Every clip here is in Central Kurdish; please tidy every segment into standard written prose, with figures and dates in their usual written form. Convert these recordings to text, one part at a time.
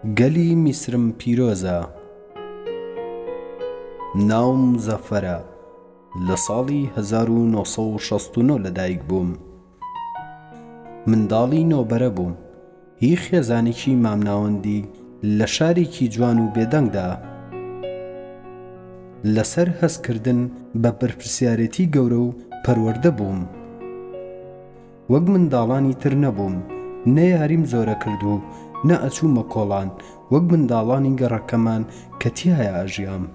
گەلی میسرم پیرۆزە، ناوم مزەفەرە، لە ساڵی 1969 لەدایک بووم. منداڵی نۆبەرە بووم، هی خێزانێکی مامناوەندی لە شارێکی جوان و بێدەنگدا. لەسەر هەستکردن بە بەرپرسیارەتی گەورە و پەروەردە بووم. وەک منداڵانی تر نەبووم، نە یاریم زۆرە کرد و نە ئەچوومە کۆڵان وەک منداڵانی گەڕەکەمان کە تیایە ئاژیام.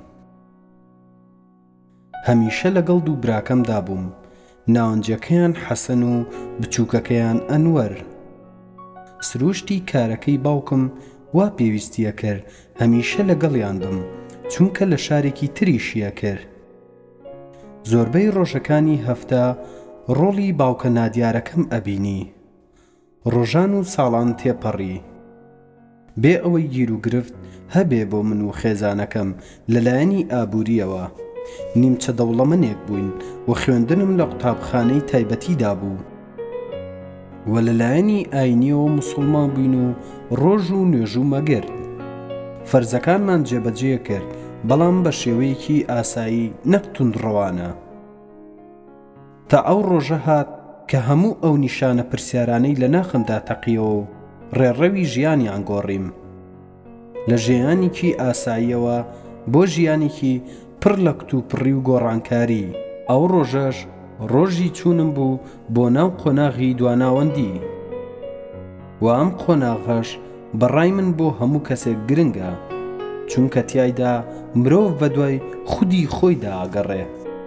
هەمیشە لەگەڵ دوو براکەمدا بووم، ناوەنجەکەیان حەسەن و بچووکەکەیان ئەنوەر. سروشتی کارەکەی باوکم وا پێویستیە کرد هەمیشە لەگەڵیان بم، چونکە لە شارێکی تریشیە کرد. زۆربەی ڕۆژەکانی هەفتە ڕۆڵی باوکە نادیارەکەم ئەبینی. ڕۆژان و ساڵان تێپەڕی، بێ ئەوەی گیر و گرفت هەبێ بۆ من و خێزانەکەم لەلایەنی ئابووریەوە. نیمچە دەوڵەمەندێک بووین و خوێندنم لە قوتابخانەی تایبەتیدا بوو، و لەلایەنی ئاینیەوە موسڵمان بووین و ڕۆژ و نوێژ و مەگرد. فەرزەکانمان جێبەجێ کرد، بەڵام بە شێوەیەکی ئاسایی نەک توندڕەوانە. تا ئەو ڕۆژە هات کە هەموو ئەو نیشانە پرسیارانەی لە ناخمدا تەقیەوە و ڕێڕەوی ژیانیان گۆڕیم، لە ژیانێکی ئاساییەوە بۆ ژیانێکی پڕ لە کتوپڕی و گۆڕانکاری. ئەو ڕۆژەش ڕۆژی چوونم بوو بۆ ناو قۆناغی دواناوەندی، و ئەم قۆناغەش بەڕای من بۆ هەموو کەسێک گرنگە، چونکە تیایدا مرۆڤ بە دوای خودی خۆیدا ئەگەڕێ.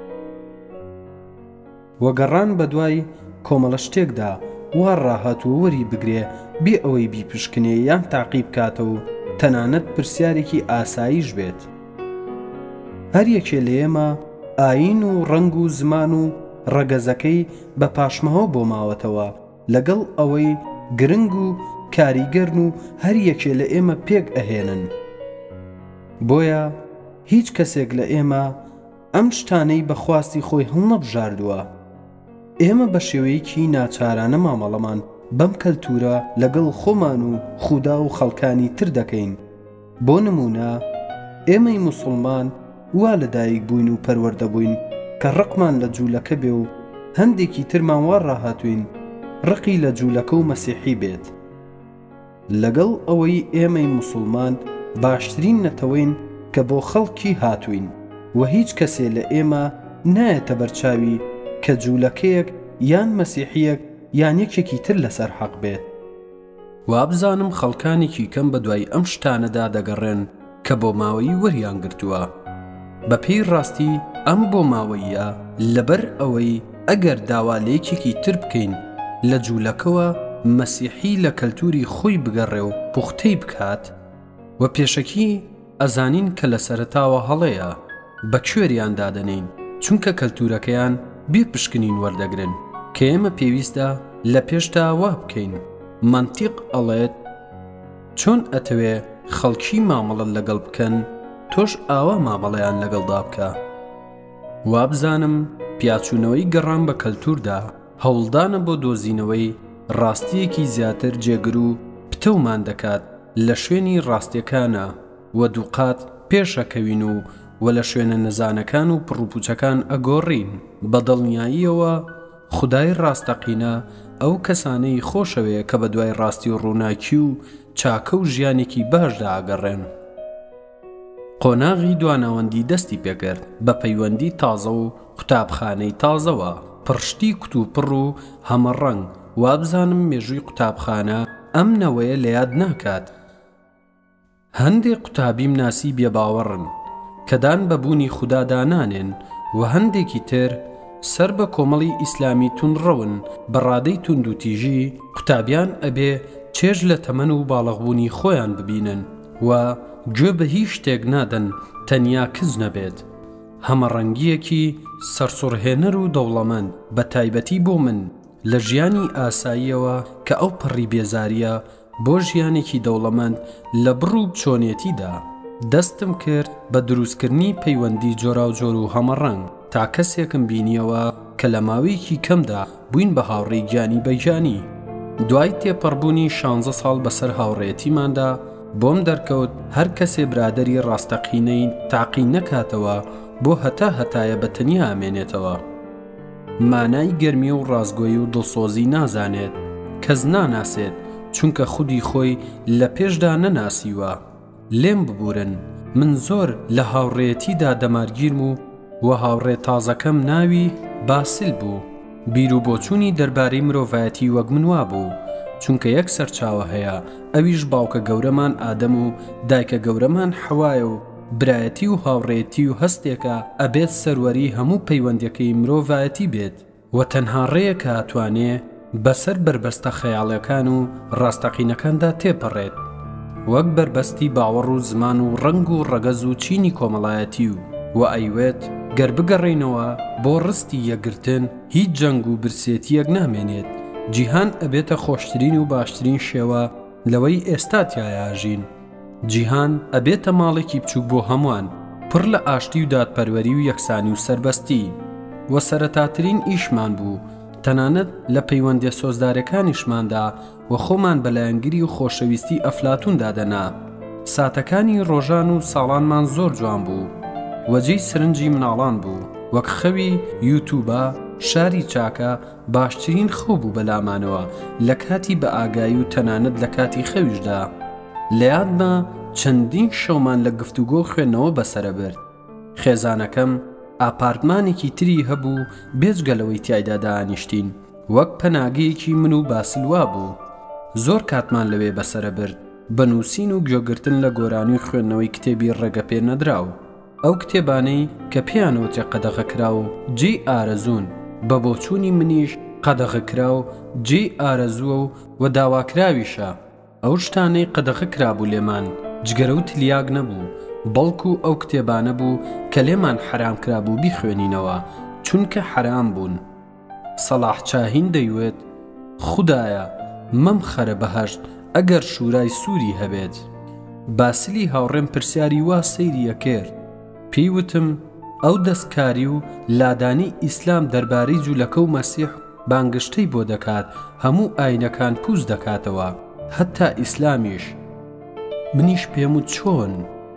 وەگەڕان بە دوای کۆمەڵە شتێکدا وا ڕاهاتوە وەری بگرێ بێ ئەوەی بیپشکنێ یان تاقیب کاتە و تەنانەت پرسیارێکی ئاساییش بێت. هەر یەکێ لە ئێمە ئاین و ڕەنگ و زمان و ڕەگەزەکەی بە پاشماوە بۆ ماوەتەوە، لەگەڵ ئەوەی گرنگ و کاریگەرن و هەر یەکێ لە ئێمە پێک ئەهێنن. بۆیە هیچ کەسێک لە ئێمە ئەم شتانەی بەخواستی خۆی هەڵنەبژاردووە. ئێمە بە شێوەیەکی ناچارانە مامەڵەمان بەم کەلتورە لەگەڵ خۆمان و خودا و خەڵکانی تر دەکەین. بۆ نمونە ئێمەی موسڵمان وا لەدایک بووین و پەروەردە بووین کە ڕقمان لە جوولەکە بێ و هەندێکی ترمان وا ڕاهاتوین ڕقی لە جوولەکە و مەسیحی بێت. لەگەڵ ئەوەی ئێمەی موسڵمان باشترین نەتەوەین کە بۆ خەڵکی هاتوین، و هیچ کەسێ لە ئێمە نایەتە بەرچاوی کە جوولەکەیەک یان مەسیحیەک یان یەکێکی تر لەسەر حەق بێت. وابزانم خەڵکانێکی کەم بە دوای ئەم شتانەدا دەگەڕێن کە بۆ ماوەی وەریان گرتووە. بە پێی ڕاستی ئەم بۆ ماوەیە لەبەر ئەوەی ئەگەر داوا لە یەکێکی تر بکەین لە جوولەکەوە مەسیحی لە کەلتوری خۆی بگەڕێ و پوختەی بکات، و پێشەکی ئەزانین کە لە سەرەتاوە هەڵەیە بە کوێریان دادەنین، چونکە کەلتورەکەیان بێ پشکنین وەردەگرن کە ئێمە پێویستە لە پێشدا وا بکەین. مانتیق ئەڵێت چۆن ئەتەوێ خەڵکی مامەڵە لەگەڵ بکەن، تۆش ئاوا مامەڵەیان لەگەڵدا بکە. وابزانم پیاچوونەوەی گەڕان بە کەلتوردا هەوڵدانە بۆ دۆزینەوەی ڕاستیەکی زیاتر جێگر و پتەومان دەکات لە شوێنی ڕاستیەکانە، و دووقات پێشەکەوین و لە شوێنە نەزانەکان و پڕوپوچەکان ئەگۆڕین. بە دڵنیاییەوە خودای ڕاستەقینە ئەو کەسانەی خۆشەوێ کە بە دوای ڕاستی و ڕووناکی و چاکە و ژیانێکی باشدا ئەگەڕێن. قۆناغی دواناوەندی دەستی پێکرد بە پەیوەندی تازە و قوتابخانەی تازەوە، پڕشتی کتوپڕ و هەمەڕەنگ. وابزانم مێژووی قوتابخانە ئەم نەوەیە لە یاد ناکات. هەندێک قوتابیم ناسی بێباوەڕن کە دان بە بوونی خودادا نانێن، و هەندێکی تر سەر بە کۆمەڵی ئیسلامی توندڕەون. بە ڕادەی تونند و تیژی قوتابیان ئەبێ چێژ لە تەمەن و باڵغبوونی خۆیان ببینن، و گوێ بە هیچ شتێک نادەن تەنیا کز نەبێت. هەمەڕەنگیەکی سەرسوڕهێنەر و دەوڵەمەند بە تایبەتی بۆ من لە ژیانی ئاساییەوە کە ئەو پەڕی بێزاریە بۆ ژیانێکی دەوڵەمەند لە بڕ و چۆنیەتیدا دەستم کرد بە دروستکردنی پەیوەندی جۆراوجۆر و هەمەڕەنگ، تا کەسێکم بینیەوە کە لە ماوەیەکی کەمدا بووین بە هاوڕێی گیانی بەیجانی. دوای تێپەڕبوونی 16 ساڵ بەسەر هاوڕێیەتیماندا بۆم دەرکەوت هەر کەسێ برادەری ڕاستەقینەی تاقی نەکاتەوە بۆ هەتایە بەتەنیا ئامێنێتەوە. مانای گەرمی و ڕازگۆیی و دڵسۆزی نازانێت، کەس ناناسێت چونکە خودی خۆی لە پێشدا نەناسیوە. لێم ببورن، من زۆر لە هاوڕێیەتیدا دەمارگیرم و هاوڕێ تازەکەم ناوی باسل بوو. بیر و بۆچوونی دەربارەی مرۆڤایەتی وەک من وابوو، چونکە یەک سەرچاوە هەیە، ئەویش باوکە گەورەمان ئادەم و دایکە گەورەمان حەوایە و برایەتی و هاوڕێتی و هەستێکە ئەبێت سەروەری هەموو پەیوەندیەکەی مرۆڤایەتی بێت و تەنها ڕێیەکە ئەتوانێ بەسەر بربەستە خەیاڵەکان و ڕاستەقینەکاندا تێپەڕێت، وەک بربەستی باوەڕ و زمان و ڕنگ و ڕەگەز و چینی کۆمەڵایەتی و ئەیوێت گەر بگەڕێنەوە بۆ ڕستی یەکگرتن هیچ جەنگ و برسێتیەک نامێنێت. جیهان ئەبێتە خۆشترین و باشترین شێوە لەوەی ئێستا تایاژین. جیهان ئەبێتە ماڵێکی بچووک بۆ هەمووان، پڕ لە ئاشتی و دادپەروەری و یەکسانی و سەربەستی. و سەرەتاترین ئیشمان بوو، تەنانەت لە پەیوەندیە سۆزدارەکانیشماندا و خۆمان بەلایەنگری و خۆشەویستی ئەفلاتون دادەنا. ساتەکانی ڕۆژان و ساڵانمان زۆر جوان بوو، وەجێی سرنجی مناڵان بوو، وەک خەوی یوتوبە شاری چاکە باشترین خەو بوو بەلامانەوە لە کاتی بە ئاگایی و تەنانەت لە کاتی خەویشدا. لە یادمە چەندین شەومان لە گفتوگۆ خوێندنەوە بەسەرە برد. خێزانەکەم ئاپارتمانێکی تری هەبوو بێجگەلەوەی تیایدا دانیشتین، وەک پەناگەیەکی من و باسلوا بوو. زۆر کاتمان لەوێ بەسەرە برد، بەنووسین و گوێگرتن لە گۆرانی خوێندنەوەی کتێبی ڕێگەپێ نەدراو، ئەو کتێبانەی کە پێیانەوتێ قەدەغەکرا و جێی ئارەزوون، بە بۆچوونی منیش قەدەغەکرا و جێی ئارەزووە و داواکراویشە. ئەو شتانەی قەدەغەکرا بوو لێمان جگەرە و تلیاگ نەبوو، بەڵکو ئەو کتێبانە بوو کە لێمان حرام کرابوو بیخوێنینەوە چونکە حرام بوون. سەلاح چاهین دەیوێت خودایە مەم خەرە بەهەشت ئەگەر شورای سووری هەبێت. باسلی هاوڕێم پرسیاری وا سەیریە کرد، پێی وتم ئەو دەستکاری و لادانی ئیسلام دەربارەی جوولەکە و مەسیح بانگشتەی بۆ دەکات، هەموو ئاینەکان پووز دەکاتەوە، هەتا ئیسلامیش. منیش پێم وت چۆن؟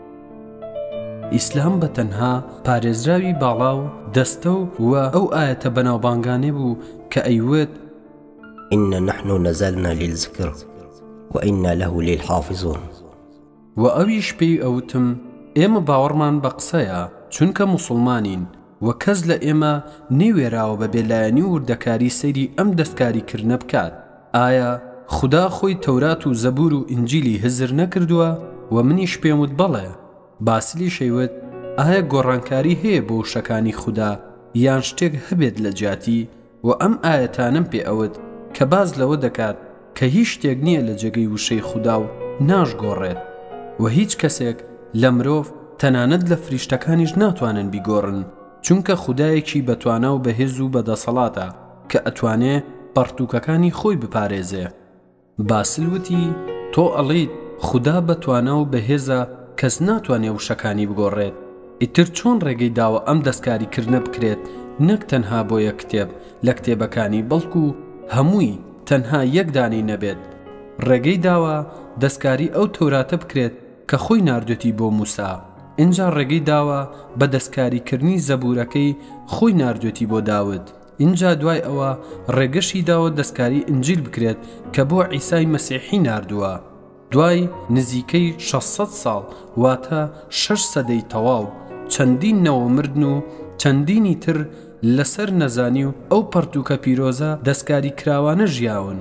ئیسلام بە تەنها پارێزراوی باڵا و دەستە و ئەو ئاەتە بەناوبانگانێ بوو کە ئەیوێت إنا نحن نزلنا للذكر وإنا له للحافظون. و ئەویش پێی ئەوتم ئێمە باوەڕمان بە قسەیە چونکە موسڵمانین و کەس لە ئێمە نێوێراوە بە بێلایەنی و وردەکاری سەیری ئەم دەستکاریکردنە بکات. ئایا خدا خۆی تەورات و زەبور و ئینجیلی هزر نەکردووە؟ و منیش پێم وت بەڵێ. باسیلی شەیوت ئایا گۆڕانکاری هەیە بۆ شەکانی خوددا یان شتێک هەبێت لە جیاتی؟ و ئەم ئاەتانم پێ ئەوت کە باز لەوە دەکات کە هیچ شتێک نییە لە جێگەی وشەی خوددا و ناشگۆڕێت و هیچ کەسێک لە مرۆڤ تەنانەت لە فریشتەکانیش ناتوانن بیگۆڕن، چونکە خودایەکی بەتوانە و بەهێز و بەدەسەڵاتە کە ئەتوانێ پەرتووکەکانی خۆی بپارێزێ. باسل وتی تۆ ئەڵێیت خوددا بەتوانە و بەهێزە کەس ناتوانێ وشەکانی بگۆڕێت. ئیتر چۆن ڕێگەی داوە ئەم دەستکاریکردنە بکرێت نەک تەنها بۆ یەک کتێب لە کتێبەکانی بەڵکو هەمووی تەنها یەک دانەی نەبێت؟ ڕێگەی داوە دەستکاری ئەو تەوراتە بکرێت کە خۆی ناردوێتی بۆ موسا. اینجا ڕێگەی داوە بە دەستکاریکردنی زەبورەکەی خۆی ناردوێتی بۆ داود. اینجا دوای ئەوە ڕێگەشی داوە دەستکاری ئینجیل بکرێت کە بۆ عیسای مەسیحی ناردووە. دوای نزیکەی 600 ساڵ واتە 6 سەدەی تەواو چەندین نەوەمردن و چەندینی تر لەسەر نەزانی و ئەو پەرتووکە پیرۆزە دەستکاری کراوانە ژیاون.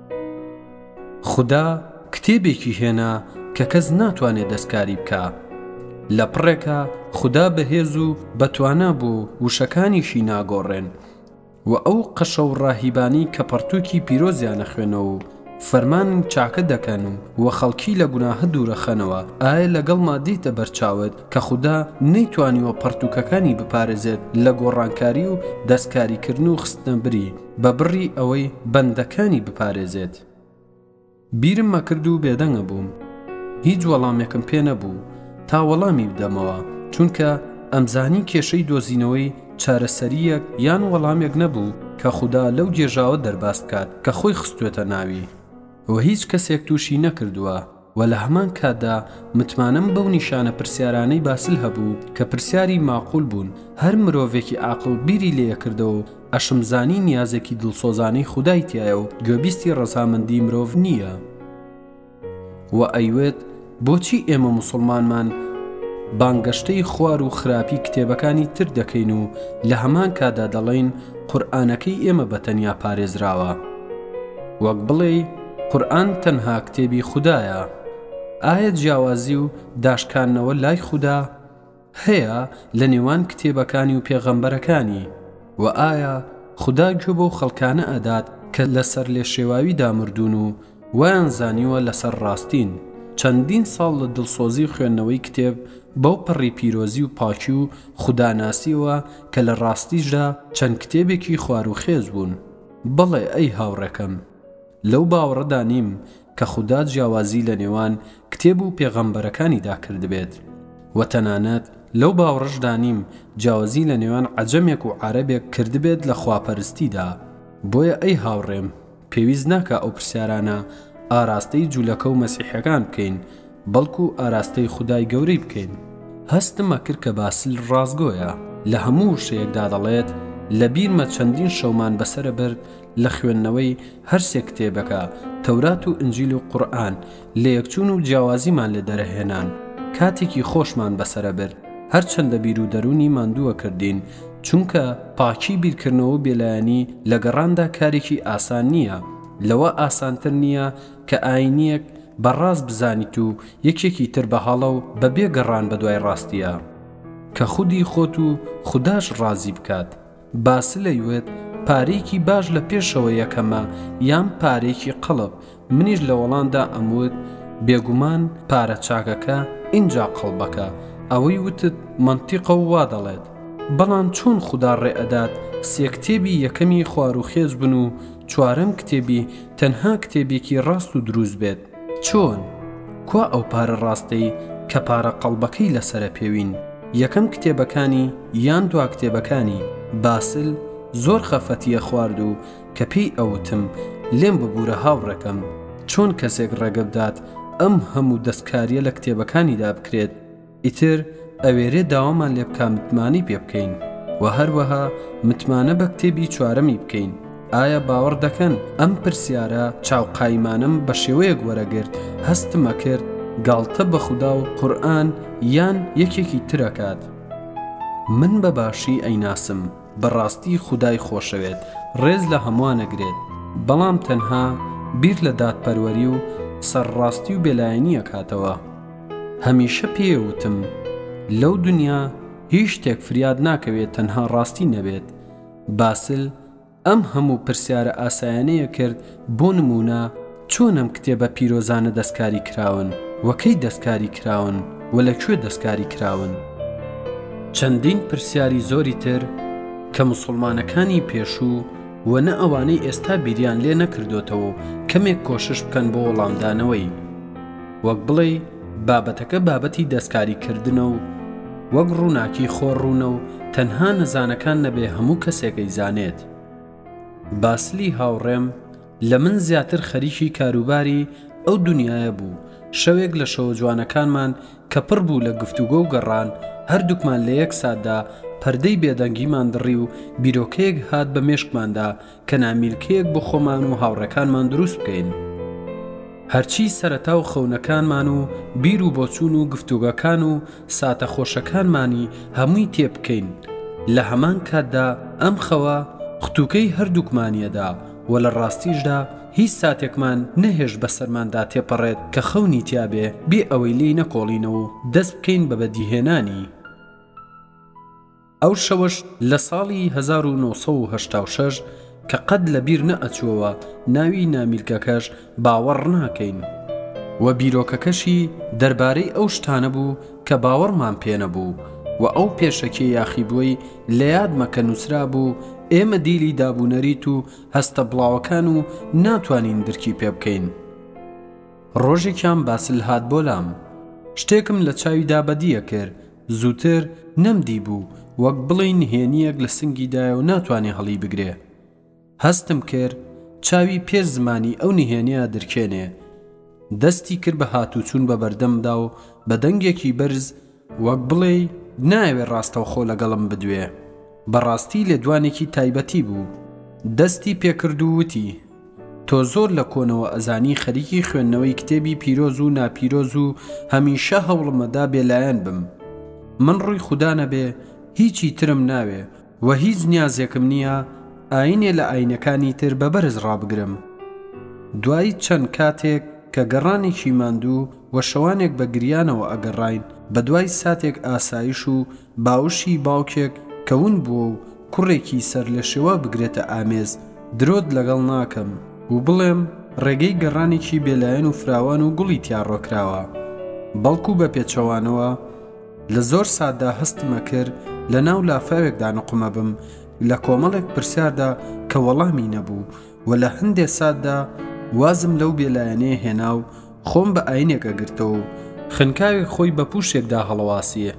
خوددا کتێبێکی هێنا کە کەس ناتوانێت دەستکاری بکە. لە پڕێکە خوددا بەهێز و بەتوانە بوو وشەکانیشی ناگۆڕێن و ئەو قەشە و ڕاهیبانی کە پەرتووکی پیرۆزیانە خوێنەوە و فەرمان چاکە دەکەن و خەڵکی لە گوناهە دوورەخەنەوە. ئایا لەگەڵما دیتە بەرچاوت کە خوددا نەیتوانیوە پەرتووکەکانی بپارێزێت لە گۆڕانکاری و دەستکاریکردن و خستنەبری بە بڕی ئەوەی بەندەکانی بپارێزێت؟ بیرم مەکرد و بێدەنگە بووم. هیچ وەڵامێکم پێ نەبوو تا وەڵامی بدەمەوە، چونکە ئەمزانی کێشەی دۆزینەوەی چارەسەریەک یان وەڵامێک نەبوو کە خوددا لەو جێژاوە دەرباس بکات کە خۆی خستوێتە ناوی و هیچ کەسێک تووشی نەکردووە. و لە هەمان کاتدا متمانەم بەو نیشانە پرسیارانەی باسل هەبوو کە پرسیاری معقول بوون. هەر مرۆڤێکی عاقڵ بیری لێکردەوە ئەشمزانی نیازێکی دڵسۆزانەی خودای تایە و گوێبیستی ڕەزامەندی مرۆڤ نییە. و ئەیوێت بۆچی ئێمە موسڵمانمان بانگەشتەی خوار و خراپی کتێبەکانی تر دەکەین و لە هەمان کادا دەڵێن قورئانەکەی ئێمە بەتەنیا پارێزراوە، وەک بڵێ قورئان تەنها کتێبی خودایە. ئایا جیاوازی و داشکانەوە لای خوددا هەیە لە نێوان کتێبەکانی و پێغەمبەرەکانی؟ و ئایا خوددا گوێ بۆ خەڵکانە ئەدات کە لەسەر لێشێواوی دامردون و ویان زانیوە لەسەر ڕاستین؟ چەندین ساڵ لە دڵسۆزی خوێندنەوەی کتێب بەو پڕی پیرۆزی و پاکی و خوداناسیەوە کە لە ڕاستیشدا چەند کتێبێکی خوار و خێز بوون. بەڵێ ئەی هاوڕێکەم، لەو باوەڕەدا نیم کە خوددا جیاوازی لە نێوان کتێب و پێغەمبەرەکانیدا کردبێت، و تەنانەت لەو باوەڕەشدا نیم جیاوازی لە نێوان عەجەمێک و عەرەبێک کردبێت لە خواپەرستیدا. بۆیە ئەی هاوڕێم، پێویست ناکە ئەو پرسیارانە ئاراستەی جوولەکە و مەسیحەکان بکەین، بەڵکو ئاراستەی خودای گەورەی بکەین. هەستمە کرد کە باسل ڕازگۆیە. لە هەموو شەیەکدا دەڵێت لە بیرمە چەندین شەومان بەسرە برد لە خوێندنەوەی هەرسێ کتێبەکە، تەورات و ئنجیل و قورئان، لە یەکچوون و جیاوازیمان لە دەرەهێنان. کاتێکی خۆشمان بەسرە برد، هەرچەندە بیر و دەرونی ماندووە کردین، چونکە پاکی بیرکردنەوە و بێلایەنی لە گەڕاندا کارێکی ئاسان نییە. لەوە ئاسانتر نییە کە ئاینیەک بەڕاست بزانیت و یەکێکی تر بەهاڵە و بەبێ گەڕان بە دوای ڕاستیە کە خودی خۆت و خوداش ڕازی بکات. باسل ئەیوێت پارێکی باش لە پێشەوە یەکەمە یان پارێکی قەڵب. منیش لە وەڵامدا ئەموت بێگومان پارە چاکەکە ئینجا قەڵبەکە. ئەوەی وتت منتیقە و وا دەڵێت. بەڵام چۆن خوددا ڕێئەدات سێ کتێبی یەکەمی خوار و خێز بن و چوارەم کتێبی تەنها کتێبێکی ڕاست و دروست بێت؟ چۆن؟ کوا ئەو پارە ڕاستەی کە پارە قەڵبەکەی لەسرە پێوین؟ یەکەم کتێبەکانی یان دوا کتێبەکانی؟ باسل زۆر خەفەتیە خوارد و کە پێی ئەوتم لێم ببوورە هاوڕێکەم، چۆن کەسێک ڕێگە بدات ئەم هەموو دەستکاریە لە کتێبەکانیدا بکرێت، ئیتر ئەوێرێ داوامان لێ بکە متمانی پێ بکەین و هەروەها متمانە بە کتێبی چوارەمی بکەین. ئایا باوەڕ دەکەن ئەم پرسیارە چاوقایمانم بە شێوەیەک وەرەگرت هەستمە کرد گاڵتە بە خوددا و قورئان یان یەکێکی ترەکات؟ من بە باشی ئەیناسم، بەڕاستی خودای خۆشەوێت، ڕێز لە هەمووانەگرێت، بەڵام تەنها بیر لە دادپەروەری و سەرڕاستی و بێلایەنیە کاتەوە. هەمیشە پێوتم لەو دنیا هیچ شتێک فریاد ناکەوێت تەنها ڕاستی نەبێت. باسل ئەم هەموو پرسیارە ئاسایانەیە کرد. بۆ نمونە چۆن ئەم کتێبە پیرۆزانە دەستکاری کراون؟ وەکەی دەستکاری کراون؟ و لەکوێ دەستکاری کراون؟ چەندین پرسیاری زۆری تر کە موسڵمانەکانی پێشوو و نە ئەوانەی ئێستا بیریان لێ نەکردوتەوە کەمێک کۆشش بکەن بۆ وەڵامدانەوەی. وەک بڵێ بابەتەکە بابەتی دەستکاریکردنە و وەک ڕووناکی خۆڕوونە و تەنها نەزانەکان نەبێ هەموو کەسێکی زانێت. باسلی هاوڕێم لە من زیاتر خەریکی کاروباری ئەو دنیاە بوو. شەوێک لە شەوە جوانەکانمان کە پڕ بوو لە گفتوگۆ و گەڕان، هەردووکمان لە یەک ساتدا پەردەی بێدەنگیمان دڕی و بیرۆکەیەک هات بە مێشکماندا کە نامیلکەیەک بۆ خۆمان و هاوڕێکانمان دروست بکەین. هەرچی سەرەتا و خەونەکانمان و بیر و بۆچوون و گفتوگەکان و ساتە خۆشەکانمانی هەمووی تێبکەین. لە هەمان کاتدا ئەم خەوە قوتوکەی هەردووکمانیەدا و لە ڕاستیشدا هیچ ساتێکمان نەهێش بەسەرماندا تێپەڕێت کە خەونی تیابێ بێ ئەوەی لی نەکۆڵینەوە و دەست بکەین بە بەدیهێنانی. ئەو شەوەش لە ساڵی 1986 کە قەد لە بیر نەئەچووەوە ناوی نامیلکەکەش باوەڕ ناکەین و بیرۆکەکەشی دەربارەی ئەو شتانە بوو کە باوەڕمان پێ نەبوو و ئەو پێشەکی یاخیبووی لە یادمە کە نووسرا بوو ئێمە دیلی دابوونەریت و هەستە بڵاوەکان و ناتوانین درکی پێ بکەین. ڕۆژێکیان باسل هات بۆ لام. شتێکم لە چاویدا بەدیە کرد. زووتر نەمدی بوو وەک بڵێن هێنیەک لە سنگیدایە و ناتوانێ هەڵی بگرێ. هەستم کرد چاوی پێش زمانی ئەو نهێنیە درکێنێ. دەستی کرد بە هاتوچوون بە بەردەمدا و بە دەنگێکی بەرز وەک بڵێ ناوێ ڕاستەوخۆ لەگەڵم بدوێ. بەڕاستی لێدوانێکی تایبەتی بوو. دەستی پێکرد و وتی: تۆ زۆر لە کۆنەوە ئەزانی خەریکی خوێندنەوەی کتێبی پیرۆز و ناپیرۆز و هەمیشە هەوڵمەدا بێلایەن بم. من ڕووی خودا نەبێ هیچی ترم ناوێ و هیچ نیازێکم نییە ئاینێ لە ئاینەکانی تر بە بەرز ڕابگرم. دوایی چەند کاتێک کە گەڕانێکی ماندوو و شەوانێک بە گریانەوە ئەگەڕاین، بە دوای ساتێک ئاسایش و باوشی باوکێک کەون بووە و کوڕێکی سەر لە شێوە بگرێتە ئامێز، درۆت لەگەڵ ناکەم و بڵێم ڕێگەی گەڕانێکی بێلایەن و فراوان و گوڵی تیاڕۆکراوە، بەڵکو بە پێچەوانەوە لە زۆر ساددا هەستمە کرد لە ناو لافاوێکدا نقمە بم لە کۆمەڵێک پرسیاردا کە وەڵامی نەبوو و لە هەندێک ساددا وازم لەو بێلایەنەیە هێنا و خۆم بە ئاینێک ئەگرتەوە و خنکاوێک خۆی بە پوشێکدا هەڵەواسیە.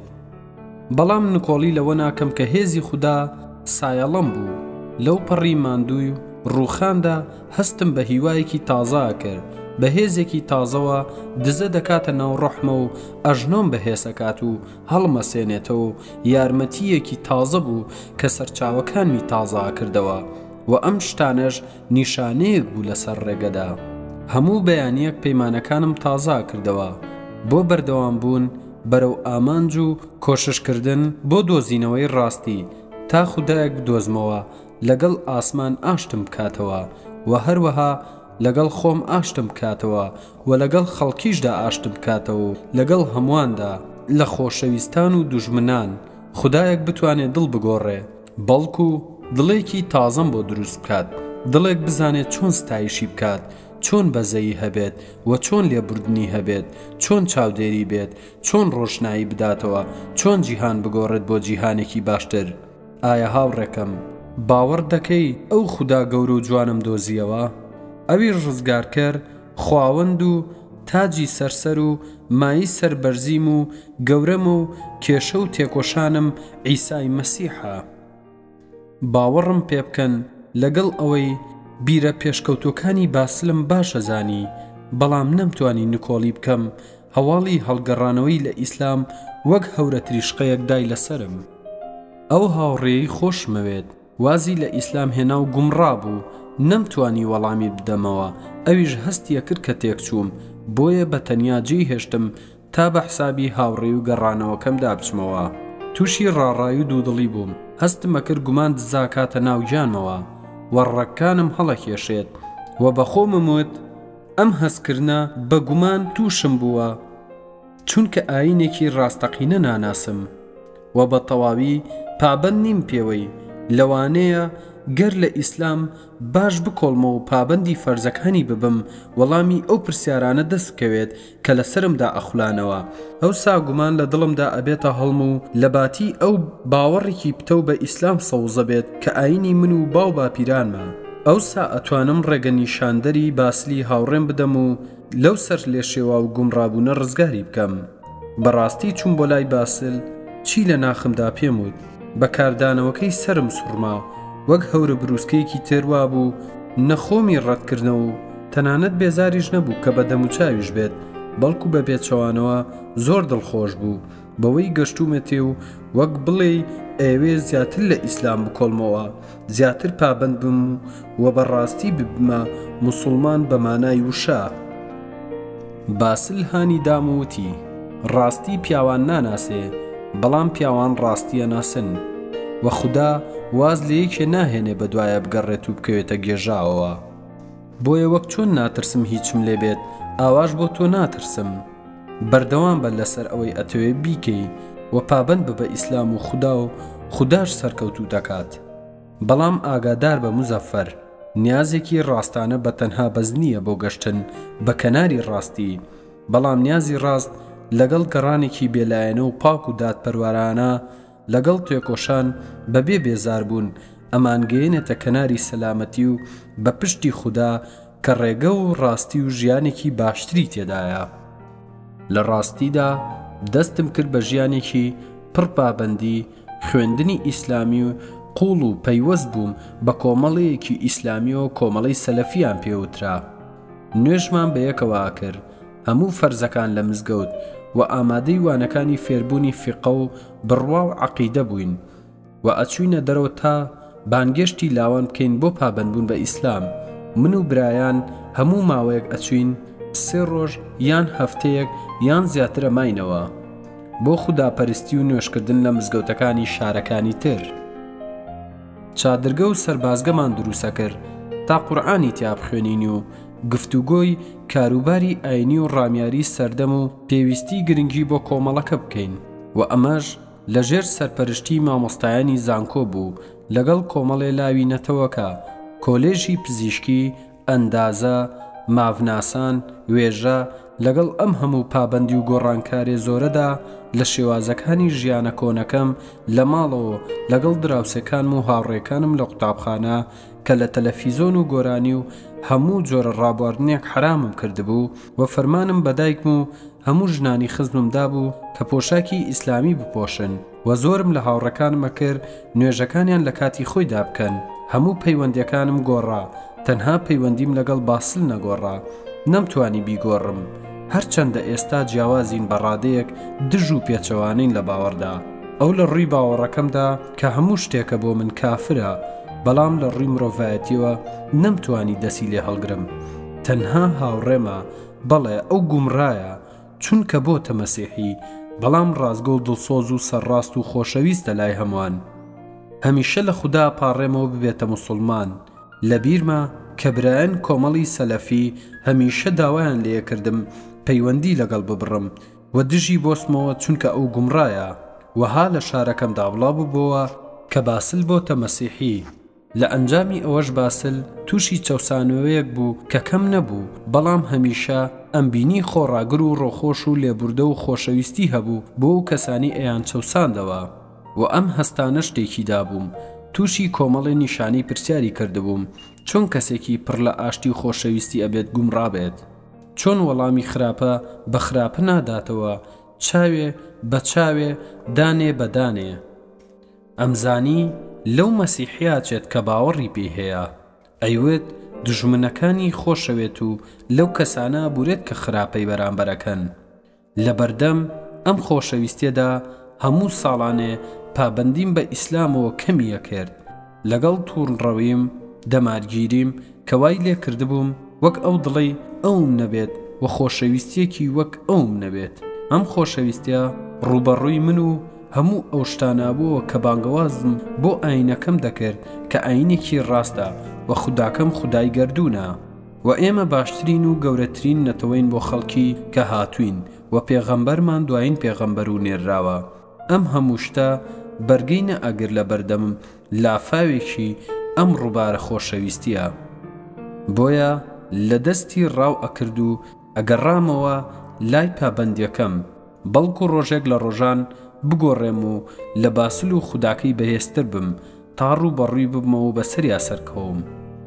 بەڵام نکۆڵی لەوە ناکەم کە هێزی خودا سایەڵەم بوو. لەو پەڕی ماندووی ڕووخاندا هەستم بە هیوایەکی تازە کرد، بە هێزێکی تازەوە دزە دەکاتە ناو ڕۆحمە و ئەژنۆم بەهێسەکات و هەڵمەسێنێتەوە و یارمەتیەکی تازە بوو کە سەرچاوەکانمی تازە کردەوە و ئەم شتانەش نیشانەیەک بوو لەسەر ڕێگەدا. هەموو بەیانیەک پەیمانەکانم تازە کردەوە بۆ بەردەوام بوون بەرەو ئامانج و کۆششکردن بۆ دۆزینەوەی ڕاستی تا خودایەک بدۆزمەوە، لەگەڵ ئاسمان ئاشتم بکاتەوە و هەروەها لەگەڵ خۆم ئاشتم بکاتەوە و لەگەڵ خەڵکیشدا ئاشتم بکاتەوە و لەگەڵ هەموواندا لە خۆشەویستان و دوژمنان خودایەک بتوانێت دڵ بگۆڕێ، بەڵکو دڵێکی تازەم بۆ دروست بکات، دڵێک بزانێت چۆن ستایشی بکات، چۆن بەزەیی هەبێت و چۆن لێبوردنی هەبێت، چۆن چاودێری بێت، چۆن ڕۆشنایی بداتەوە، چۆن جیهان بگۆڕێت بۆ جیهانێکی باشتر. ئایا هاوڕێکەم باوەڕ دەکەی ئەو خودا گەورە و جوانم دۆزیەوە؟ ئەوی ڕزگارکەر، خواوەند و تاجی سەرسەر و مایی سەربەرزیم و گەورەم و کێشە و تێکۆشانم عیسای مەسیحە. باوەڕم پێ بکەن لەگەڵ ئەوەی بیرە پێشکەوتوەکانی باسلم باشە زانی، بەڵام نەمتوانی نکۆڵی بکەم هەواڵی هەڵگەڕانەوەی لە ئیسلام وەک هەورە تریشقەیەک دای لەسرم. ئەو هاوڕێی خۆشمەوێت وازی لە ئیسلام هێنا و گومڕا بوو، نەمتوانی وەڵامی بدەمەوە، ئەویش هەستیە کرد کە تێک چووم، بۆیە بە تەنیا جێی هێشتم تا بە حسابی هاوڕێی و گەڕانەوەکەمدا بچمەوە. تووشی ڕاڕایی و دوودڵی بووم، هەستمە کرد گومان دزاکاتە ناو گیانمەوە وەڕەکانم هەڵەکێشێت و بە خۆمم وت ئەم هەستکردنە بە گومان تووشم بووە، چونکە ئاینێکی ڕاستەقینە ناناسم و بە تەواوی پابەند نیم پێوەی، لەوانەیە گەر لە ئیسلام باش بکۆڵمەوە و پابەندی فەرزەکانی ببم، وەڵامی ئەو پرسیارانە دەستکەوێت کە لەسرمدا ئەخولانەوە. ئەو ساگومان لە دڵمدا ئەبێتە هەڵم و لە باتی ئەو باوەڕێکی پتە و بە ئیسلام سەوزە بێت کە ئاینی من و باو باپیرانمە. ئەو سا ئەتوانم ڕێگە نیشاندەری باسلی هاوڕێم بدەم و لەو سەر لێشێوا و گومڕابوونە ڕزگاری بکەم. بەڕاستی چوون بۆ لای باسل، چی لە ناخمدا پێم وت، بەکاردانەوەکەی سرم سوڕما وەک هەورە بروسکەیەکی تێروا بوو، نەخۆمی ڕەتکردنەوە و تەنانەت بێزاریش نەبوو کە بە دەموچاویش بێت، بەڵکو بە پێچەوانەوە زۆر دڵخۆش بوو بەوەی گەشتومەتێ و وەک بڵێ ئەوێ زیاتر لە ئیسلام بکۆڵمەوە، زیاتر پابەند بم و بەڕاستی ببمە موسڵمان بە مانای وشە. باسل هانی داموتی ڕاستی پیاوان ناناسێ، بەڵام پیاوان ڕاستیە ناسن و خوددا واز لە یەکێ ناهێنێ بە دوایە بگەڕێت و بکەوێتە گێژاوەوە. بۆیە وەک چۆن ناترسم هیچم لێ بێت، ئاواش بۆ تۆ ناترسم. بەردەوام بە لەسەر ئەوەی ئەتەوێ بیکەی و پابەند بە ئیسلام و خوددا و خودداش سەرکەوتوو دەکات. بەڵام ئاگادار بە مزەفەر، نیازێکی ڕاستانە بە تەنها بەز نییە بۆ گەشتن بە کەناری ڕاستی، بەڵام نیازی ڕاست لەگەڵ گەڕانێکی بێلایەنە و پاک و دادپەروەرانە لەگەڵ توێکۆشان بەبێ بێزاربوون ئەمانگەیەنێتە کەناری سەلامەتی و بە پشتی خوددا کە ڕێگە و ڕاستی و ژیانێکی باشتری تێدایە. لە ڕاستیدا دەستم کرد بە ژیانێکی پڕپابەندی، خوێندنی ئیسلامی و قوڵ و پەیوەست بووم بە کۆمەڵەیەکی ئیسلامی و کۆمەڵەی سەلەفیان پێوترا. نوێژمان بە یەکەوە کرد، هەموو فەرزەکان لە مزگەوت و ئامادەی وانەکانی فێربوونی فیقە و بڕوا و عەقیدە بووین و ئەچووینە دەرەوە تا بانگێشتی لاوان بکەین بۆ پابەندبوون بە ئیسلام. من و برایان هەموو ماوەیەک ئەچوین 3 ڕۆژ یان هەفتەیەک یان زیاترە ماینەوە بۆ خوداپەرستی و نوێشکردن لە مزگەوتەکانی شارەکانی تر. چادرگە و سەربازگەمان دروستە کرد تا قورئانی تیا بخوێنین و گفتوگۆی کاروباری ئاینی و ڕامیاری سەردەم و پێویستی گرنگی بۆ کۆمەڵەکە بکەین و ئەمەش لەژێر سەرپەرشتی مامۆستایانی زانکۆ بوو لەگەڵ کۆمەڵێ لاوینەتەوەکە کۆلێژی پزیشکی، ئەندازە، ماڤناسان، وێژە لەگەڵ ئەم هەموو پابەندی و گۆڕانکارێ زۆرەدا لە شێوازەکانی ژیانە کۆنەکەم لە ماڵەوە لەگەڵ دراوسەکانم و هاوڕێکانم لە قوتابخانە کە لە تەلەڤیزۆن و گۆرانی و هەموو جۆرە ڕابواردنێک حرامم کردبوو و فەرمانم بە دایکم و هەموو ژنانی خزممدا بوو کە پۆشاکی ئیسلامی بپۆشن و زۆرم لە هاوڕەکانمە کرد نوێژەکانیان لە کاتی خۆیدا بکەن. هەموو پەیوەندیەکانم گۆڕا، تەنها پەیوەندیم لەگەڵ باسل نەگۆڕا، نەمتوانی بیگۆڕم هەرچەندە ئێستا جیاوازین بە ڕادەیەک دژ و پێچەوانین لە باوەڕدا. ئەو لە ڕووی باوەڕەکەمدا کە هەموو شتێکە بۆ من کافرە، بەڵام لە ڕووی مرۆڤایەتیەوە نەمتوانی دەسی لێ هەڵگرم. تەنها هاوڕێمە، بەڵێ ئەو گومڕایە چونکە بۆتە مەسیحی، بەڵام ڕازگۆ و دڵسۆز و سەرڕاست و خۆشەویستە لای هەمووان. هەمیشە لە خودا پاڕێمەوە ببێتە موسڵمان. لە بیرمە کە برایەن کۆمەڵی سەلەفی هەمیشە داوایان لێکردم پەیوەندی لەگەڵ ببڕم و دژی بۆسمەوە چونکە ئەو گومڕایە وەها لە شارەکەمدا بڵاو بووبەوە کە باسل بۆتە مەسیحی. لە ئەنجامی ئەوەش باسل تووشی چەوسانەوەیەک بوو کە کەم نەبوو، بەڵام هەمیشە ئەمبینی خۆڕاگر و ڕۆخۆش و لێبوردە و خۆشەویستی هەبوو بۆ ئەو کەسانی ئەیان چەوساندەوە و ئەم هەستانە شتێکی دابووم. تووشی کۆمەڵی نیشانەی پرسیاری کردبووم چۆن کەسێکی پڕ لە ئاشتی و خۆشەویستی ئەبێت گومڕابێت، چۆن وەڵامی خراپە بە خراپە ناداتەوە، چاوێ بە چاوێ، دانێ بە دانێ. ئەمزانی لەو مەسیحیاچێت کە باوەڕی پێ هەیە، ئەیوێت دژمنەکانی خۆشەوێت و لەو کەسانە بورێت کە خراپەی بەرامبەرەکەن. لە بەردەم ئەم خۆشەویستیەدا هەموو ساڵانێ پابەندیم بە ئیسلامەوە کەمیە کرد. لەگەڵ تووڕڕەویم دەمارگیریم کە وای لێ کردبووم وەک ئەو دڵی ئەوم نەبێت و خۆشەویستیەکی وەک ئەوم نەبێت. ئەم خۆشەویستیە ڕوبەڕووی من و هەموو ئەو شتانابووە کە بانگەوازم بۆ ئاینەکەم دەکرد کە ئاینێکی ڕاستە و خوداکەم خودای گەردوونە و ئێمە باشترین و گەورەترین نەتەوەین بۆ خەڵکی کە هاتوین و پێغەمبەرمان دوایین پێغەمبەر و نێراوە. ئەم هەموو شتە بەرگەی نەئەگر لە بەردەمم لافاوێکی ئەم ڕووبارە خۆشەویستیە. بۆیە لە دەستی ڕاو ئەکرد و ئەگەڕامەوە لای پابەندیەکەم، بەڵکو ڕۆژێک لە ڕۆژان بگۆڕێم و لە باسل و خوداکەی بەهێزتر بم تا ڕوو بەڕووی ببمەوە بەسەریا سەرکەوم.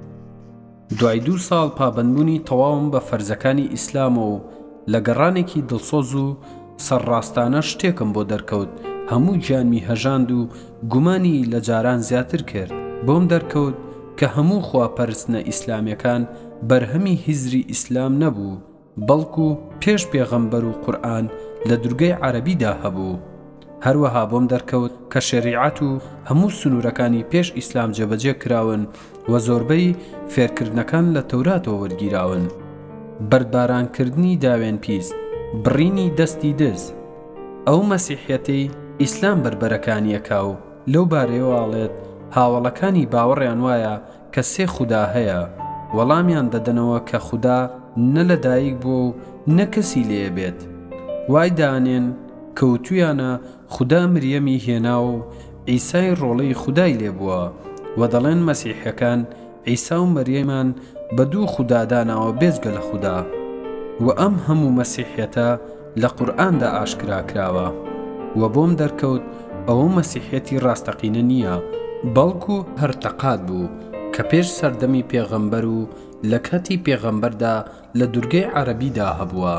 دوای 2 ساڵ پابەندبوونی تەواوم بە فەرزەکانی ئیسلامە و لە گەڕانێکی دڵسۆز و سەرڕاستانە شتێکم بۆ دەرکەوت هەموو گیانمی هەژاند و گومانی لە جاران زیاتر کرد. بۆم دەرکەوت کە هەموو خواپەرستنە ئیسلامیەکان بەرهەمی هیزری ئیسلام نەبوو، بەڵکو پێش پێغەمبەر و قورئان لە دورگەی عەرەبیدا هەبوو. هەروەها بۆم دەرکەوت کە شەریعەت و هەموو سنوورەکانی پێش ئیسلام جێبەجێ کراون و زۆربەی فێرکردنەکان لە تەوراتەوە وەرگیراون. بەردبارانکردنی داوێن پیس، بڕینی دەستی دز. ئەو مەسیحیەتەی ئیسلام بربەرەکانیەکا و لەو بارەیەواڵێت هاوڵەکانی باوەڕیان وایە کە 3 خودا هەیە، وەڵامیان دەدەنەوە کە خودا نە لەدایک بووە و نە کەسی لێ بێت. وای دانێن کەوتویانە خودا مریەمی هێنا و عیسای ڕۆڵەی خودای لێ بووە و دەڵێن مەسیحەکان عیسا و مەریەمان بە 2 خوداداناوە بێزگە لە خودا و ئەم هەموو مەسیحیەتە لە قورئاندا ئاشکرا کراوە. و بۆم دەرکەوت ئەوە مەسیحیەتی ڕاستەقینە نییە، بەڵکو هەرتەقات بوو کە پێش سەردەمی پێغەمبەر و لە کاتی پێغەمبەردا لە دورگەی عەرەبیدا هەبووە.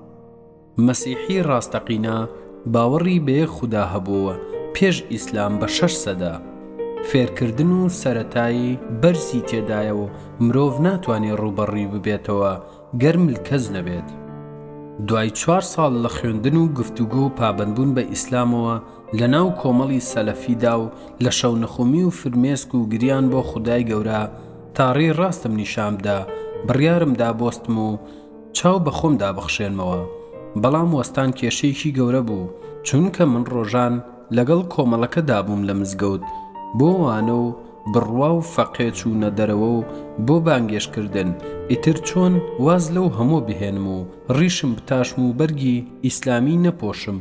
مەسیحی ڕاستەقینە باوەڕی بە یەک خودا هەبووە پێش ئیسلام بە 6 سەدا. فێرکردن و سەرەتایی بەرزی تێدایە و مرۆڤ ناتوانێت ڕوبەڕووی ببێتەوە گەر ملکەز نەبێت. دوای 4 ساڵ لە خوێندن و گفتوگۆ و پابەندبوون بە ئیسلامەوە لە ناو کۆمەڵی سەلەفیدا و لە شەو نەخۆمی و فرمێسک و گریان بۆ خودای گەورە تاڕی ڕاستم نیشامدا، بڕیارمدا بۆستم و چاو بە خۆمدا بخشێنمەوە. بەڵام وەستان کێشەیەکی گەورە بوو، چونکە من ڕۆژان لەگەڵ کۆمەڵەکەدا بووم لە مزگەوت بۆ وانە و بڕوا و فەقێ چوونە دەرەوە و بۆ بانگێشکردن، ئیتر چۆن واز لەو هەموو بهێنم و ڕیشم بتاشم و بەرگی ئیسلامی نەپۆشم.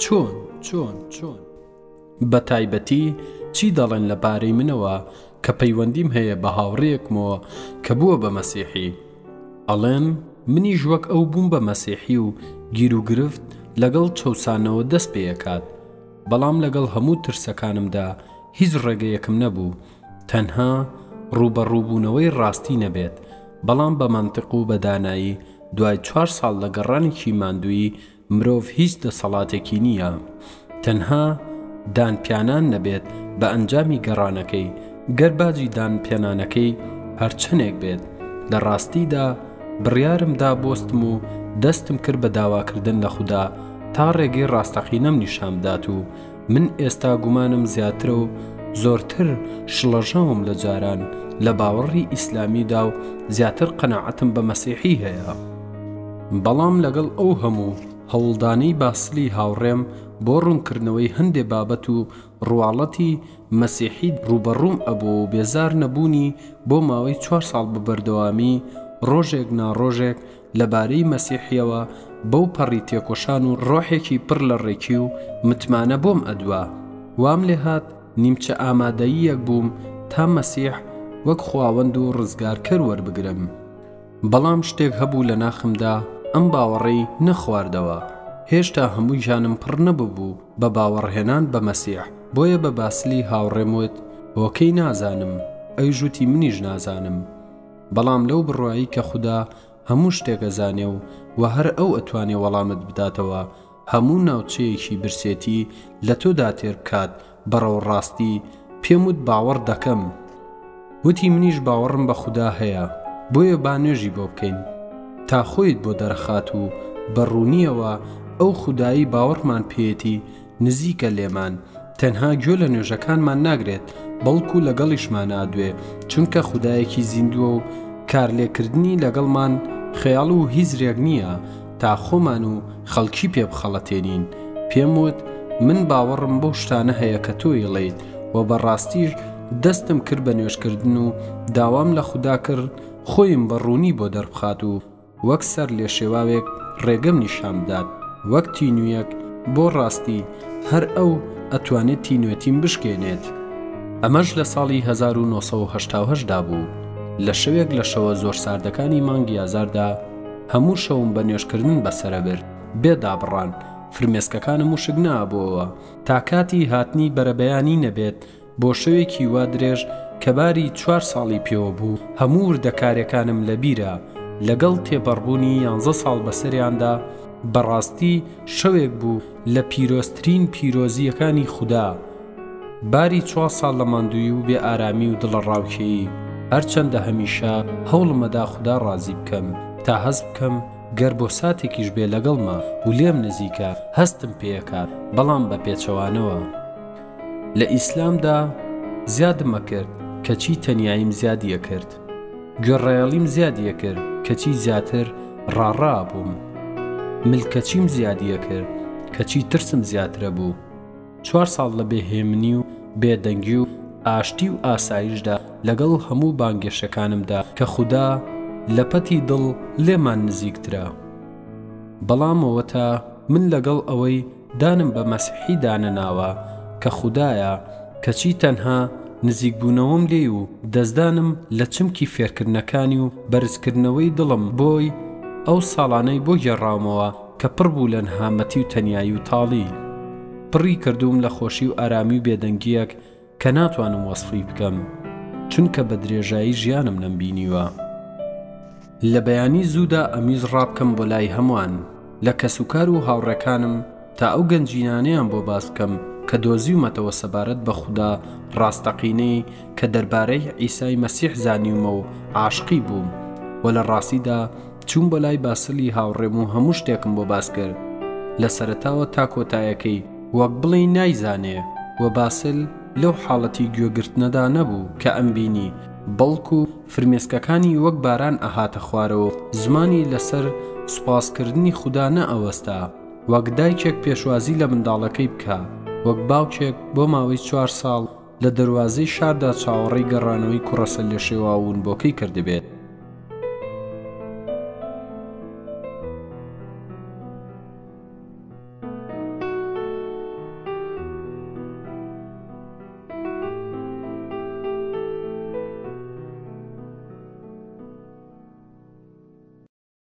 چۆن بە تایبەتی چی دەڵێن لەبارەی منەوە کە پەیوەندیم هەیە بە هاوڕێیەکمەوە کە بووە بە مەسیحی. ئەڵێن منیش وەک ئەو بووم بە مەسیحی و گیر و گرفت لەگەڵ چەوسانەوە دەست پێیەکات. بەڵام لەگەڵ هەموو ترسەکانمدا هیچ ڕێگەیەکم نەبوو، تەنها ڕوبەڕووبوونەوەی ڕاستی نەبێت. بەڵام بە مەنتیق و بە دانایی دوای 4 ساڵ لە گەڕانێکی ماندووی مرۆڤ هیچ دەسەڵاتێکی نییە، تەنها دانپیانان نەبێت بە ئەنجامی گەڕانەکەی، گەرباجی دانپێنانەکەی هەرچەندێک بێت. لە ڕاستیدا بڕیارمدا بۆستم و دەستم کرد بە داواکردن لە خوددا تا ڕێگەی ڕاستەقینەم نیشامدات و من ئێستا گومانم زیاترە و زۆرتر شڵەژەوم لە جاران لە باوەڕی ئیسلامیدا و زیاتر قەناعەتم بە مەسیحی هەیە. بەڵام لەگەڵ ئەو هەموو هەوڵدانەی باسلی هاوڕێم بۆ ڕوونکردنەوەی هەندێک بابەت و ڕواڵەتی مەسیحی ڕوبەڕووم ئەبوو و بێزار نەبوونی بۆ ماوەی 4 ساڵ بەبەردەوامی ڕۆژێک ناڕۆژێک لەبارەی مەسیحیەوە بەو پەڕی تێکۆشان و ڕۆحێکی پڕ لە ڕێکی و متمانە بۆم ئەدوا. وام لێ هات نیمچە ئامادەییەک بووم تا مەسیح وەک خواوەند و ڕزگارکەر وەربگرم. بەڵام شتێک هەبوو لە ناخمدا ئەم باوەڕەی نەخواردەوە. هێشتا هەمووی ژانم پڕ نەبوو بە باوەڕهێنان بە مەسیح، بۆیە بە باسلی هاوڕێموت هۆکەی نازانم، ئەی ژووتی منیش نازانم. بەڵام لەو بڕوایی کە خوددا هەموو شتێک ئەزانێ و هەر ئەو ئەتوانێ وەڵامت بداتەوە، هەموو ناوچەیەکی برسێتی لە تۆدا تێر بکات بەڕەو ڕاستی، پێم وت باوەڕ دەکەم. وتی منیش باوەڕم بە خوددا هەیە، بۆیە با نوێژی بۆ بکەین تا خۆیت بۆ دەرەخات و بەڕوونیەوە ئەو خودایی باوەڕمان پێیەتی نزیکە لێمان، تەنها گوێ لە نوێژەکانمان ناگرێت بەڵکو لەگەڵیشمان ئادوێ، چونکە خودایەکی زیندووە و کارلێکردنی لەگەڵمان خەیاڵ و هیچ ڕێک نییە تا خۆمان و خەڵکی پێ بخەڵەتێنین. پێم وت من باوەڕم بەو شتانە هەیە کە تۆیڵێیت و بەڕاستیش دەستم کرد بە نوێژکردن و داوام لە خوددا کرد خۆیم بەڕوونی بۆ دەربخات و وەک سەر لێ شێواوێک ڕێگەم نیشامدات، وەک تینویەک بۆ ڕاستی هەر ئەو ئەتوانێت تینوێتیم بشکێنێت. ئەمەش لە ساڵی 1970 بوو. لە شەوێک لە شەوە زۆر ساردەکانی مانگی ئازاردا هەموو شەوم بە نوێژکردن بەسرە برد، بێدابڕان فرمێسکەکانم وشک نابووەوە تا کاتی هاتنی بەرەبەیانی نەبێت بۆ شەوێکی وا درێژ کە باری 4 ساڵی پێوە بوو. هەموو وردەکارەکانم لە بیرە لەگەڵ تێبەڕبوونی 11 ساڵ بەسەریاندا. بەڕاستی شەوێک بوو لە پیرۆزترین پیرۆزیەکانی خوددا. باری 4 ساڵ لە ماندووی و بێ ئارامی و دڵە ڕاوکێی، هەرچەندە هەمیشە هەوڵمەدا خوددا ڕازی بکەم تا هەست بکەم گەر بۆ ساتێکیش بێ لەگەڵمە و لێم نزیکە هەستم پێکات، بەڵام بە پێچەوانەوە. لە ئیسلامدا زیادم ئەکرد کەچی تەنیاییم زیادیە کرد، گوێڕایەڵیم زیادیە کرد کەچی زیاتر ڕاڕا بووم، ملکەچیم زیادیە کرد کەچی ترسم زیاترە بوو. 4 ساڵ لە بێهێمنی و بێدەنگی و ئاشتی و ئاسایشدا لەگەڵ هەموو بانگێشەکانمدا کە خوددا لە پەتی دڵ لێمان نزیکترە. بەڵامەوە تا من لەگەڵ ئەوەی دانم بە مەسیحی دانەناوە کە خوددایە کەچی تەنها نزیکبوونەوەم لێ و دەستدانم لە چمکی فێرکردنەکانی و بەرزکردنەوەی دڵم بۆی ئەو ساڵانەی بۆ گێڕاومەوە کە پڕ بوو لە نەهامەتی و تەنیایی و تاڵی. پڕی کردوم لە خۆشی و ئارامی و بێدەنگیەک کە ناتوانم وەسفی بکەم، چونکە بە درێژایی ژیانم نەمبینیوە. لە بەیانی زوودا ئەمیز ڕابکەم بۆ لای هەمووان لە کەسوکار و هاوڕێکانم تا ئەو گەنجینانەیان بۆ باس بکەم کە دۆزیومەتەوە سەبارەت بە خوددا ڕاستەقینەی کە دەربارەی عیسای مەسیح زانیومە و عاشقی بووم و لە ڕاستیدا چوون بە لای باسلی هاوڕێم و هەموو شتێکم بۆ باس کرد لە سەرەتاوە تا کۆتایەکەی وەک بڵێ نایزانێ و باسل لەو حاڵەتی گوێگرتنەدا نەبوو کە ئەم بینی بەڵکو فرمێسکەکانی وەک باران ئەهاتە خوارەوە زمانی لەسەر سوپاسکردنی خودا نەئەوەستا وەک دایکێک پێشوازی لە منداڵەکەی بکە وەک باوکێک بۆ ماوەی 4 ساڵ لە دەواازەی شاردا چاوەڕێی گەڕانەوەی کوڕەسە لێ شێواون بۆکەی کردبێت